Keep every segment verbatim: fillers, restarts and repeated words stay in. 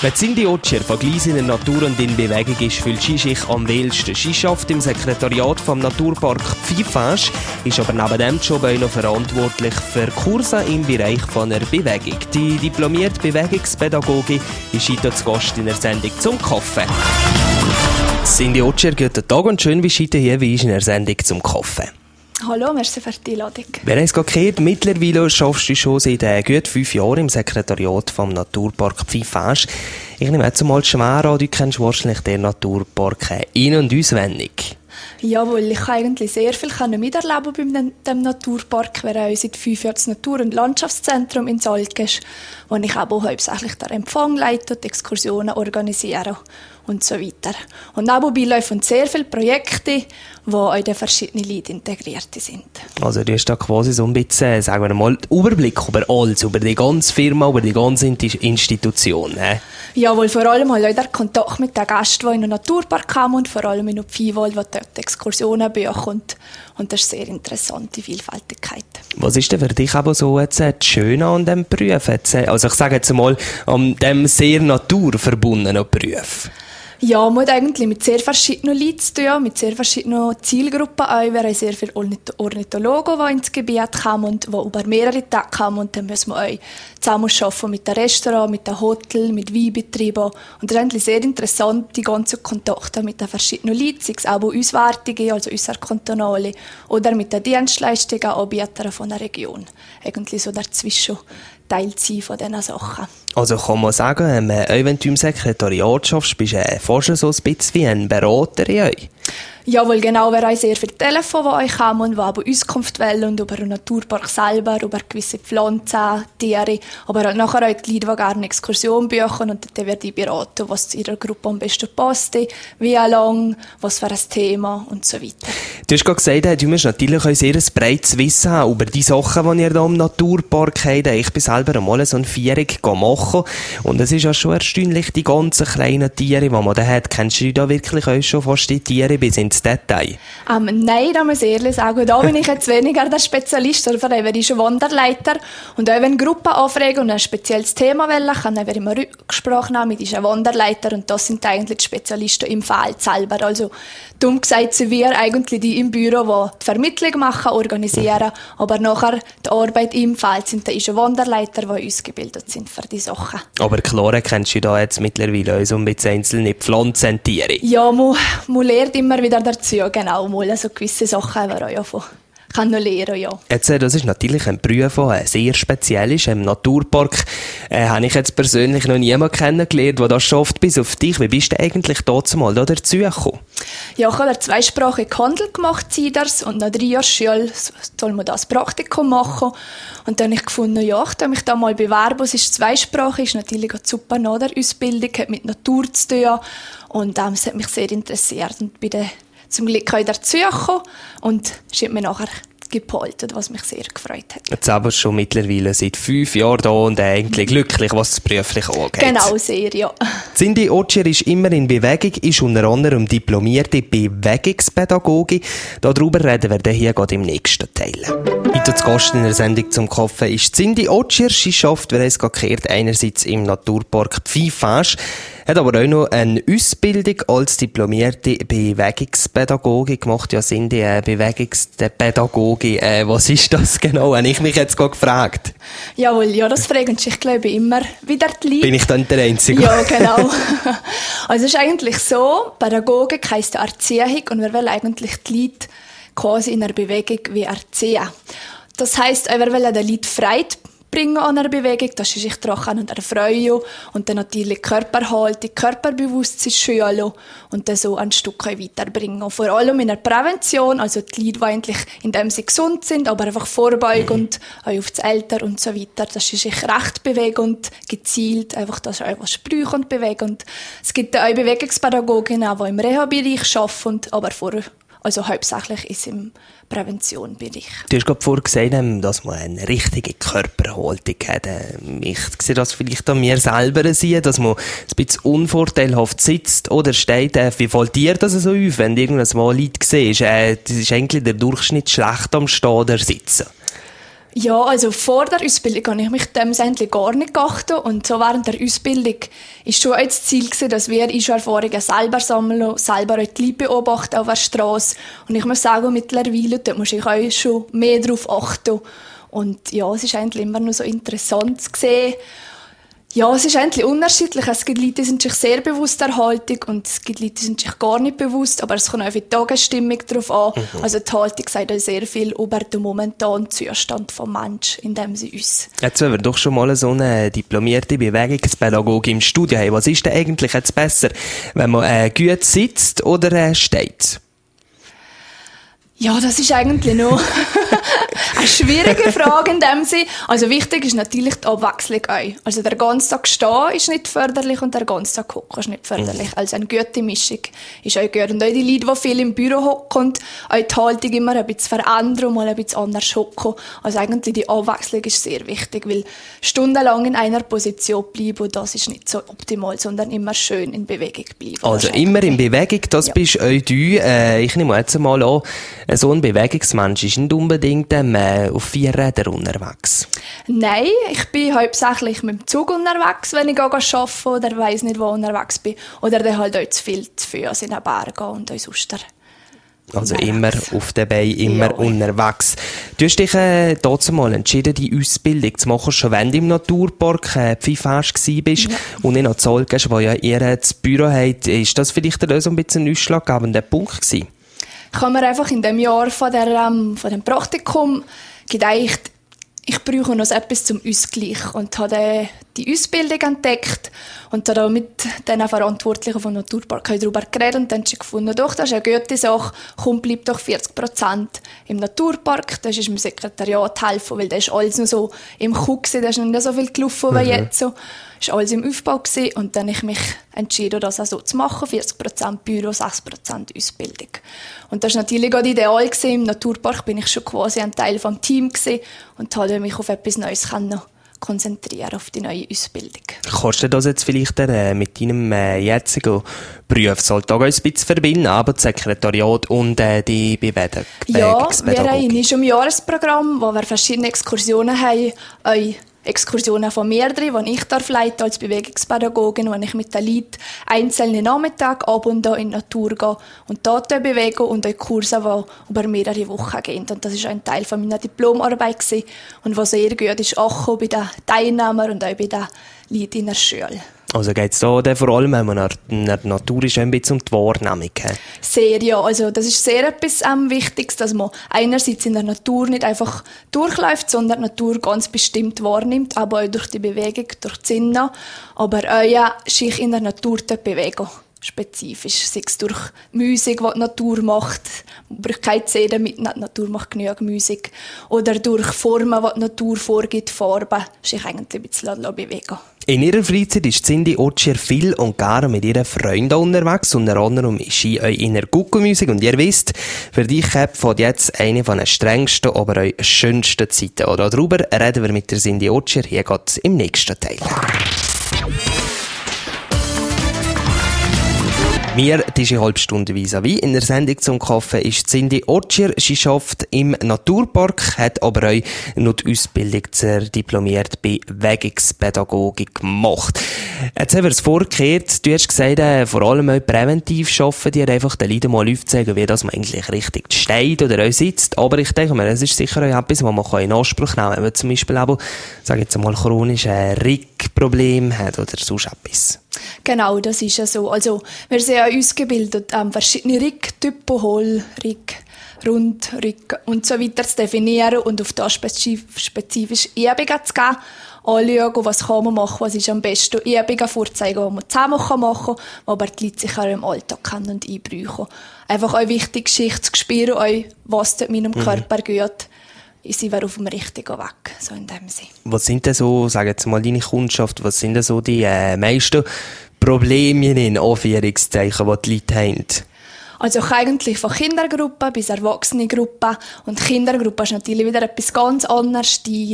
Wenn Cindy Otscher von Gleis in der Natur und in Bewegung ist, fühlt sie sich am wohlsten. Sie arbeitet im Sekretariat vom Naturpark Pfeiffasch, ist aber neben dem Job auch noch verantwortlich für Kurse im Bereich von der Bewegung. Die diplomierte Bewegungspädagogin ist heute zu Gast in der Sendung «Zum Kaffee». Cindy Otscher, guten Tag und schön, wie heute hier wie in der Sendung «Zum Kaffee». Hallo, merci für die Einladung. Wir haben es gerade gehört, mittlerweile schaffst du schon seit äh, gut fünf Jahren im Sekretariat vom Naturpark Pfeiffasch. Ich nehme jetzt mal schwer an, du kennst wahrscheinlich den Naturpark äh, in- und auswendig. Jawohl, ich kann eigentlich sehr viel miterleben bei dem Naturpark. Wir haben seit fünf Jahren das Natur- und Landschaftszentrum in Salzgisch, wo ich auch hauptsächlich den Empfang leite, die Exkursionen organisiere und so weiter. Und nebenbei laufen sehr viele Projekte, wo auch verschiedene Leute integriert sind. Also du hast da quasi so ein bisschen, sagen wir mal, Überblick über alles, über die ganze Firma, über die ganze Institution. Äh? Jawohl, vor allem halt auch der Kontakt mit den Gästen, die in den Naturpark kommen und vor allem in den Pfeifwald, wo dort die Exkursionen buchen. Und das ist sehr interessant, die Vielfältigkeit. Was ist denn für dich aber so jetzt das Schöne an diesem Beruf? Also ich sage jetzt mal, an diesem sehr naturverbundenen Beruf. Ja, man hat eigentlich mit sehr verschiedenen Leuten zu tun, mit sehr verschiedenen Zielgruppen auch. Wir haben sehr viele Ornithologen, die ins Gebiet kommen und die über mehrere Tage kommen. Und dann müssen wir auch zusammen arbeiten mit den Restaurants, mit den Hotels, mit Weinbetrieben. Und das ist eigentlich sehr interessant, die ganzen Kontakte mit den verschiedenen Leuten, sei es auch Auswärtige, also unsere Kantonale, oder mit den Dienstleistungen, Anbietern von der Region. Eigentlich so dazwischen Teil sein von diesen Sachen. Also kann man sagen, wenn du im Sekretariat schaffst, bist du fast so ein bisschen wie ein Berater in euch? Jawohl, genau. Wir haben sehr viele Telefone, die euch kommen, die aber Auskunft wollen und über den Naturpark selber, über gewisse Pflanzen, Tiere, aber halt nachher auch die Leute, die gerne eine Exkursion buchen und dann werde ich beraten, was zu ihrer Gruppe am besten passt, wie lang, was für ein Thema und so weiter. Du hast gerade gesagt, du musst natürlich auch sehr ein breites Wissen haben über die Sachen, die ihr hier im Naturpark habt. Ich bin selber einmal so eine Vierung machen und es ist ja schon erstaunlich, die ganzen kleinen Tiere, die man da hat. Kennst du da wirklich auch schon fast die Tiere bis ins Detail? Um, nein, da muss ich ehrlich sagen, da bin ich jetzt weniger der Spezialist, oder ich bin schon Wanderleiter und auch wenn Gruppen anfragen und ein spezielles Thema wollen, kann ich immer Rücksprache nehmen mit diesem Wanderleiter und das sind eigentlich die Spezialisten im Feld selber. Also dumm gesagt sind wir eigentlich die im Büro, die die Vermittlung machen, organisieren, aber nachher die Arbeit im Feld sind dann Wanderleiter, die ausgebildet sind für die Sachen. Aber klar, kennst du da jetzt mittlerweile auch so ein bisschen einzelne Pflanzen und Tiere? Ja, man, man lernt immer wieder dazu, genau, mal also gewisse Sachen haben wir auch von. Kann noch lernen, ja. Jetzt, das ist natürlich ein Beruf, der sehr speziell ist. Im Naturpark äh, habe ich jetzt persönlich noch niemanden kennengelernt, der das schafft bis auf dich. Wie bist du eigentlich dazu mal da dazu gekommen? Ja, ich habe zweisprachig Handel gemacht, Ziders, und nach drei Jahren Schule soll man das Praktikum machen. Und dann habe ich gefunden, ja, ich darf mich da mal bewerben. Es ist zweisprachig, ist natürlich eine super nach der Ausbildung, hat mit Natur zu tun. Und ähm, es hat mich sehr interessiert und bin dann zum Glück auch dazu gekommen und es hat mir nachher gehalten, was mich sehr gefreut hat. Jetzt aber schon mittlerweile seit fünf Jahren da und eigentlich glücklich, was das beruflich angeht. Genau, sehr, ja. Cindy Otscher ist immer in Bewegung, ist unter anderem diplomierte Bewegungspädagogin. Darüber reden wir hier gerade im nächsten Teil. Heute zu Gast in der Sendung «Zum Kaffee» ist Cindy Otscher. Sie arbeitet, wir haben es gerade gehört, einerseits im Naturpark Pfeiffasch, hat aber auch noch eine Ausbildung als diplomierte Bewegungspädagogin gemacht. Ja, Cindy, äh, Bewegungspädagogin, äh, was ist das genau? Habe ich mich jetzt gerade gefragt. Jawohl, ja, das fragen sich, glaube ich, immer wieder die Leute. Bin ich dann der Einzige? Ja, genau. Also es ist eigentlich so, Pädagogik heisst Erziehung und wir wollen eigentlich die Leute quasi in einer Bewegung wie erziehen. Das heisst, wir wollen den Leuten Freude bringen an einer Bewegung, dass sie sich daran erfreuen und dann natürlich Körperhaltung, Körperbewusstsein schulen und dann so ein Stück weiterbringen. Vor allem in der Prävention, also die Leute, die eigentlich in dem sie gesund sind, aber einfach vorbeugend, auch auf das Alter und so weiter, dass sie sich recht bewegen und gezielt, einfach das einfach sprüchen und bewegen. Und es gibt auch Bewegungspädagoginnen, die im Reha-Bereich arbeiten, aber vor Also hauptsächlich ist im Präventionbereich. Du hast gerade vorhin gesagt, dass man eine richtige Körperhaltung hat. Ich sehe das vielleicht an mir selber sehen, dass man ein bisschen unvorteilhaft sitzt oder steht. Wie fällt dir das so auf, wenn du irgendwann mal Leute siehst? Das ist eigentlich der Durchschnitt schlecht am Stehen oder Sitzen. Ja, also vor der Ausbildung habe ich mich dem eigentlich gar nicht geachtet. Und so während der Ausbildung war schon auch das Ziel gewesen, dass wir Erfahrungen selber sammeln, selber auch die Leute beobachten auf der Straße. Und ich muss sagen, mittlerweile, da muss ich auch schon mehr darauf achten. Und ja, es ist eigentlich immer noch so interessant zu sehen. Ja, es ist eigentlich unterschiedlich. Es gibt Leute, die sind sich sehr bewusst der Haltung und es gibt Leute, die sind sich gar nicht bewusst. Aber es kommt auch auf die Tagesstimmung drauf an. Mhm. Also die Haltung sagt auch sehr viel über den momentanen Zustand des Menschen, in dem sie uns... Jetzt, wenn wir doch schon mal so eine diplomierte Bewegungspädagogin im Studio haben, was ist denn eigentlich jetzt besser, wenn man äh, gut sitzt oder äh, steht? Ja, das ist eigentlich noch eine schwierige Frage in dem Sinne. Also wichtig ist natürlich die Abwechslung auch. Also der ganze Tag stehen ist nicht förderlich und der ganze Tag hocken ist nicht förderlich. Also eine gute Mischung ist auch gut. Und auch die Leute, die viel im Büro hocken, auch die Haltung immer ein bisschen verändern und mal ein bisschen anders hocken. Also eigentlich die Abwechslung ist sehr wichtig, weil stundenlang in einer Position bleiben, das ist nicht so optimal, sondern immer schön in Bewegung bleiben. Also immer in Bewegung, das ja. Bist auch du. Äh, ich nehme jetzt mal an, so ein Bewegungsmensch ist nicht unbedingt ähm, auf vier Rädern unterwegs. Nein, ich bin hauptsächlich mit dem Zug unterwegs, wenn ich arbeite oder weiss nicht, wo unterwegs bin. Oder dann halt auch zu viel zu Fuss in den Bergen und auch sonst. Also immer auf den Beinen, immer ja. unterwegs. Du hast dich äh, dazu mal entschieden, die Ausbildung zu machen, schon wenn du im Naturpark äh, Pfeifferst warst ja. und nicht noch Zoll gehst, wo ja ihr das Büro habt. Ist das vielleicht so ein bisschen ein ausschlaggebender Punkt gewesen? Ich habe mir einfach in dem Jahr von, der, ähm, von dem Praktikum gedacht, ich brauche noch etwas zum Ausgleich und habe die Ausbildung entdeckt und habe mit den Verantwortlichen vom Naturpark darüber geredet und dann habe ich gefunden, doch, das ist eine gute Sache, komm, bleib doch vierzig Prozent im Naturpark, das ist im Sekretariat helfen, weil das ist alles noch so im Kuh gewesen, da ist noch nicht so viel gelaufen wie mhm. jetzt so. Das war alles im Aufbau gewesen. Und dann habe ich mich entschieden, das auch so zu machen. vierzig Prozent Büro, sechs Prozent Ausbildung. Und das war natürlich auch ideal gewesen. Im Naturpark bin ich schon quasi ein Teil des Teams gewesen und konnte mich auf etwas Neues konzentrieren, auf die neue Ausbildung. Kannst du das jetzt vielleicht äh, mit deinem äh, jetzigen Berufsalltag ein bisschen verbinden, aber das Sekretariat und äh, die Bewegung? Ja, wir haben schon ein Jahresprogramm, wo wir verschiedene Exkursionen haben, auch Exkursionen von mir drin, die ich darf leiten als Bewegungspädagogin, wo ich mit den Leuten einzelne Nachmittage ab und an in die Natur gehe und Daten bewege und auch Kurse, die über mehrere Wochen gehen. Und das war ein Teil von meiner Diplomarbeit gewesen. Und was sehr gut ist, auch bei den Teilnehmern und auch bei den Leuten in der Schule. Also geht es da vor allem, wenn man in der Natur ist, ein bisschen um die Wahrnehmung? He? Sehr, ja. Also das ist sehr etwas ähm, Wichtiges, dass man einerseits in der Natur nicht einfach durchläuft, sondern die Natur ganz bestimmt wahrnimmt, aber auch durch die Bewegung, durch die Sinne, aber auch ja, sich in der Natur bewegen. Spezifisch, sei es durch Musik, die die Natur macht, man braucht keine C D mit, die Natur macht genug Musik, oder durch Formen, die die Natur vorgibt, Farben, sich eigentlich ein bisschen bewegen. In ihrer Freizeit ist Cindy Otschier viel und gerne mit ihren Freunden unterwegs. Unter anderem ist sie auch in der Gucko-Musik. Und ihr wisst, für dich kommt jetzt eine von den strengsten, aber auch schönsten Zeiten. Und darüber reden wir mit der Cindy Otschier. Hier geht's im nächsten Teil. Mir, diese halbe Stunde vis-à-vis in der Sendung zum Kaffee ist Cindy Otschier. Sie arbeitet im Naturpark, hat aber auch noch die Ausbildung zur diplomierten Bewegungspädagogik gemacht. Jetzt haben wir es vorgekehrt. Du hast gesagt, äh, vor allem auch präventiv arbeiten, dir einfach den Leuten mal aufzeigen, wie das man eigentlich richtig steht oder auch sitzt. Aber ich denke mir, es ist sicher auch etwas, was man in Anspruch nehmen kann, wenn man zum Beispiel auch, sage ich jetzt mal, chronische Rickprobleme hat oder sonst etwas. Genau, das ist ja so. Also, wir sind ja ausgebildet, ähm, verschiedene Ricktypen, Hohl, Rick, Rund, Rick und so weiter zu definieren und auf das spezif- spezifisch Übungen zu geben. Anschauen, was kann man machen, was ist am besten. Übungen vorzeigen, die man zusammen machen kann, aber die Leute sich auch im Alltag kennen und einbräuchen. Einfach auch wichtig, Geschichte zu spüren, auch, was tut meinem Körper mhm. gut. Sie wäre auf dem richtigen Weg, so in dem Sinne. Was sind denn so, sagen jetzt mal deine Kundschaft, was sind denn so die äh, meisten Probleme in Anführungszeichen, die die Leute haben? Also eigentlich von Kindergruppen bis Erwachsenengruppen. Und Kindergruppe ist natürlich wieder etwas ganz anderes. Die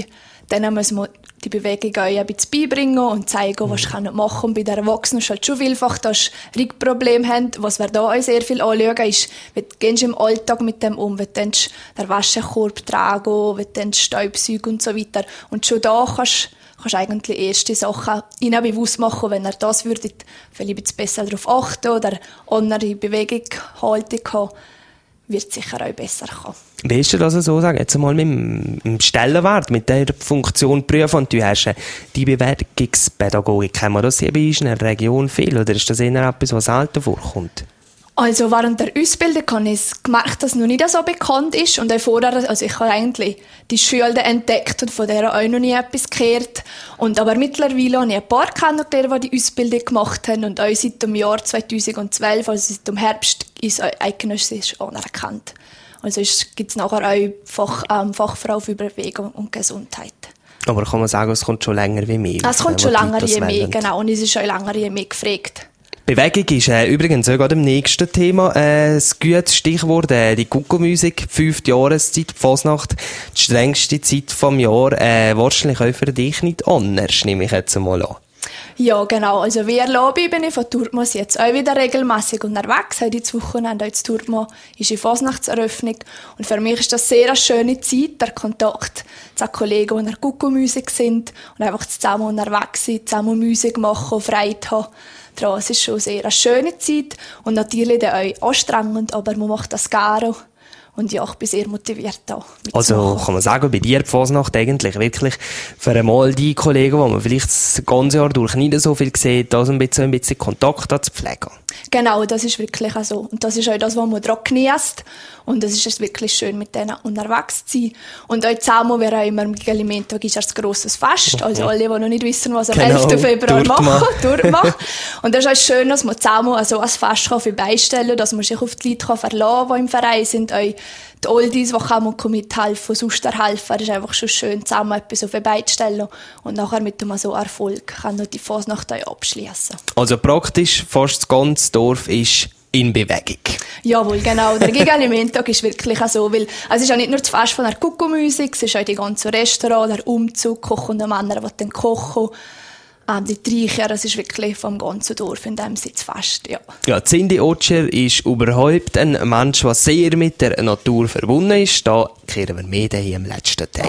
Dann muss man die Bewegung auch ein bisschen beibringen und zeigen, was ich machen kann. Und bei den Erwachsenen ist halt schon vielfach, dass sie Rückprobleme haben. Was wir da auch sehr viel anschauen, ist, wie gehst du im Alltag mit dem um, wie du den Waschkorb tragen, wie du Staubsaugen und so weiter. Und schon da kannst kannst du eigentlich erste Sachen ihnen bewusst machen, wenn er das würde, vielleicht ein bisschen besser darauf achten oder andere Bewegung, Haltung haben, wird es sicher auch besser kommen. Wie ist das also so, sagen jetzt mal mit dem Stellenwert, mit der Funktion prüfen, und du hast die Bewegungspädagogik, kennen wir das hier bei uns in der Region viel, oder ist das eher etwas, was selten vorkommt? Also während der Ausbildung habe ich gemerkt, dass es noch nicht so bekannt ist. Und auch vorher, also ich habe eigentlich die Schule entdeckt und von der auch noch nie etwas gehört. Und aber mittlerweile habe ich ein paar kennengelernt, die die Ausbildung gemacht haben. Und auch seit dem Jahr zweitausendzwölf, also seit dem Herbst, ist es eidgenössisch anerkannt. Also gibt es nachher auch Fach, ähm, Fachfrau für Bewegung und Gesundheit. Aber kann man sagen, es kommt schon länger wie mehr? Es kommt schon länger je mehr, genau. Und es ist schon länger je mehr gefragt. Bewegung ist äh, übrigens auch gerade im nächsten Thema äh, ein gutes Stichwort, äh, die Kuckuck-Musik, fünfte Jahreszeit, die Fasnacht, die strengste Zeit vom Jahr, äh, wahrscheinlich auch für dich nicht anders, nehme ich jetzt mal an. Ja, genau. Also wie erlaube bin ich von Turtmas jetzt auch wieder regelmässig unterwegs. Heute Wochenende als Turtmas ist die Fasnachtseröffnung. Und für mich ist das sehr eine schöne Zeit, der Kontakt zu Kollegen, die in der Kuckuck-Musik sind und einfach zusammen unterwegs sind, zusammen Musik machen, Freude haben. Es ist schon sehr eine schöne Zeit und natürlich auch anstrengend, aber man macht das gerne. Und ja, ich bin sehr motiviert da. Also kann man sagen, bei dir die Fasnacht eigentlich wirklich für einmal die Kollegen, die man vielleicht das ganze Jahr durch nicht so viel sieht, also ein bisschen, ein bisschen Kontakt zu pflegen. Genau, das ist wirklich auch so. Und das ist auch das, was man daran genießt. Und es ist wirklich schön, mit denen unterwegs zu sein. Und auch zusammen, wir haben immer am Miguelimento ist ein grosses Fest. Also alle, die noch nicht wissen, was am genau, elften Februar machen, durchmachen. Und das ist auch schön, dass man zusammen also ein Fest vorbeistellen kann, dass man sich auf die Leute verlassen kann, die im Verein sind. Auch die Oldies, die kommen und mithelfen, sonst helfen. Es ist einfach schon schön, zusammen etwas auf die Beine zu stellen. Und nachher mit dem so Erfolg kann man die Fasnacht abschließen. Also praktisch fast das ganze Dorf ist in Bewegung. Jawohl, genau. Der Gigalimentag ist wirklich auch so, weil es ist ja nicht nur das Fest von der Kuckuck-Musik, es ist auch die ganze Restaurant, der Umzug, Kochen und Männer, die dann kochen. Ähm, die Treicher, das ist wirklich vom ganzen Dorf in dem Sitz fest, ja. Ja, Cindy Otscher ist überhaupt ein Mensch, der sehr mit der Natur verbunden ist. Da kehren wir mehr hier im letzten Teil.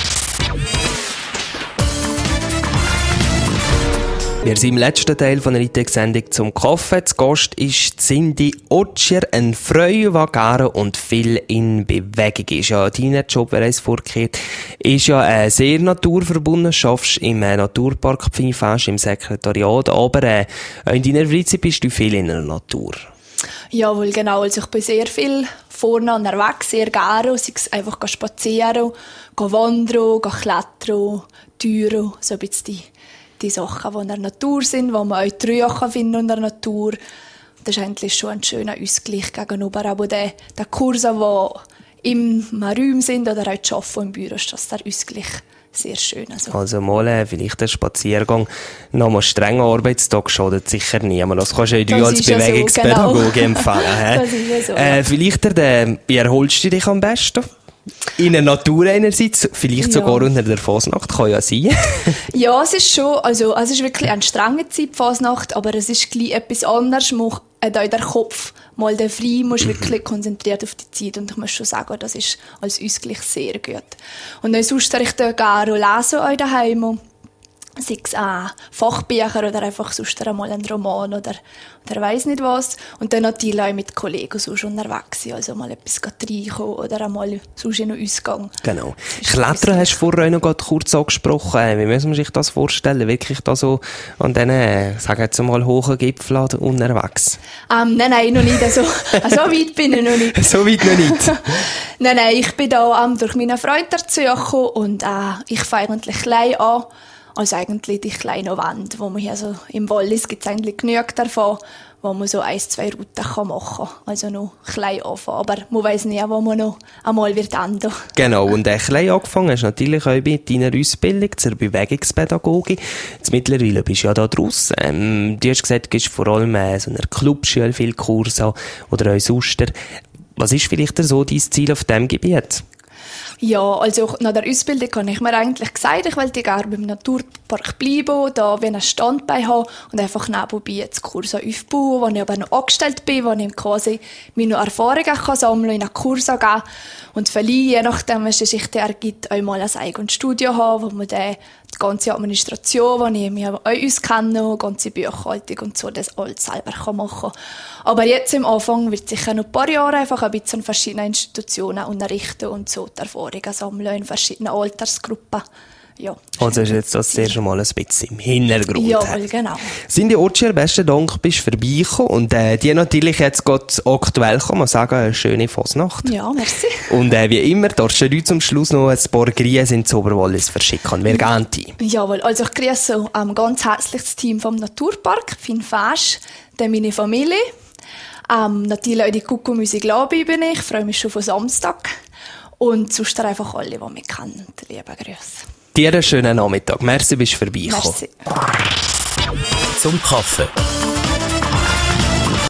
Wir sind im letzten Teil von der Ritec-Sendung zum Kaffee. Zu Gast ist Cindy Otscher, eine Frau, die gerne und viel in Bewegung ist. Ja, dein Job, wer es vorgehört, ist ja äh, sehr naturverbunden. Du arbeitest im äh, Naturpark Pfeinfest, im Sekretariat, aber äh, in deiner Freizeit bist du viel in der Natur. Jawohl, genau. Also ich bin sehr viel vorne unterwegs, sehr gerne. Sei es einfach spazieren, wandern, klettern, Türen, so ein bisschen die die Sachen, die in der Natur sind, die man auch Treue finden in der Natur. Das ist eigentlich schon ein schöner Ausgleich gegenüber aber den, den Kursen, die im Raum sind oder auch die Arbeiten im Büro, ist das der Ausgleich sehr schön. Also, also mal äh, vielleicht ein Spaziergang nach einem strengen Arbeitstag schadet sicher niemand. Das kannst du ja als Bewegungspädagoge so, genau. empfehlen. Das ist ja so, äh, ja. Vielleicht, äh, wie erholst du dich am besten? In der Natur einerseits, vielleicht ja. sogar unter der Fasnacht, kann ja sein. Ja, es ist schon, also es ist wirklich eine strenge Zeit, Fasnacht, aber es ist gleich etwas anderes. Man hat auch der Kopf mal den frei, man ist mhm. wirklich konzentriert auf die Zeit und ich muss schon sagen, das ist als Ausgleich sehr gut. Und dann sonst ich da gerne lesen auch daheim. Sei es auch Fachbücher oder einfach sonst einmal ein Roman oder, oder weiss nicht was. Und dann natürlich auch mit Kollegen sonst unterwegs sein, also mal etwas reinkommen oder einmal sonst in einen Ausgang. Genau. Klettern hast du vorher auch noch gerade kurz angesprochen. Wie muss man sich das vorstellen? Wirklich da so an diesen, sagen wir jetzt mal, hohen Gipfeln unterwegs? Ähm, nein, nein, noch nicht. Also, so weit bin ich noch nicht. So weit noch nicht? Nein, nein, ich bin da ähm, durch meine Freunde dazu gekommen und äh, ich fange eigentlich klein an. Also eigentlich die kleine Wand, wo man hier so im Wallis gibt es eigentlich genug davon, wo man so ein, zwei Routen machen kann. Also noch klein anfangen. Aber man weiss nie, wo man noch einmal wird enden. Genau. Und ein klein angefangen hast du natürlich auch bei deiner Ausbildung zur Bewegungspädagogik. Jetzt mittlerweile bist du ja da draussen. Ähm, du hast gesagt, du gibst vor allem äh, so einer Clubschule viel Kurse oder auch sonst. Was ist vielleicht so dein Ziel auf diesem Gebiet? Ja, also nach der Ausbildung habe ich mir eigentlich gesagt, ich wollte gerne beim Naturpark bleiben, da wie ein Standbein haben und einfach nebenbei jetzt Kurse aufbauen, wo ich aber noch angestellt bin, wo ich quasi meine Erfahrungen kann sammeln, in einen Kurs gehen und vielleicht, je nachdem, was es sich ergibt, auch mal ein eigenes Studio haben, wo man dann die ganze Administration, die ich mich auch auskenne, die ganze Buchhaltung und so, das alles selber machen kann. Aber jetzt im Anfang wird sicher noch ein paar Jahre einfach ein bisschen an verschiedenen Institutionen unterrichten und so die Erfahrungen sammeln in verschiedenen Altersgruppen. Ja. Also ist jetzt das zuerst mal ein bisschen im Hintergrund. Ja, genau. Cindy Ogier, besten Dank, bist du vorbeigekommen. Und äh, die natürlich jetzt gerade aktuell, kann man sagen, eine schöne Fasnacht. Ja, merci. Und äh, wie immer, darfst du zum Schluss noch ein paar Grüße in Oberwallis verschicken. Wer geht die? Jawohl, also ich grüße ähm, ganz herzlich das Team vom Naturpark, Finn Fesch, dann meine Familie. Ähm, natürlich auch die Kuckuck-Musik Lobby bin ich, freue mich schon von Samstag. Und sonst einfach alle, die mich kennen. Liebe Grüße. Dir einen schönen Nachmittag. Merci, bist du vorbeigekommen. Merci. Zum Kaffee.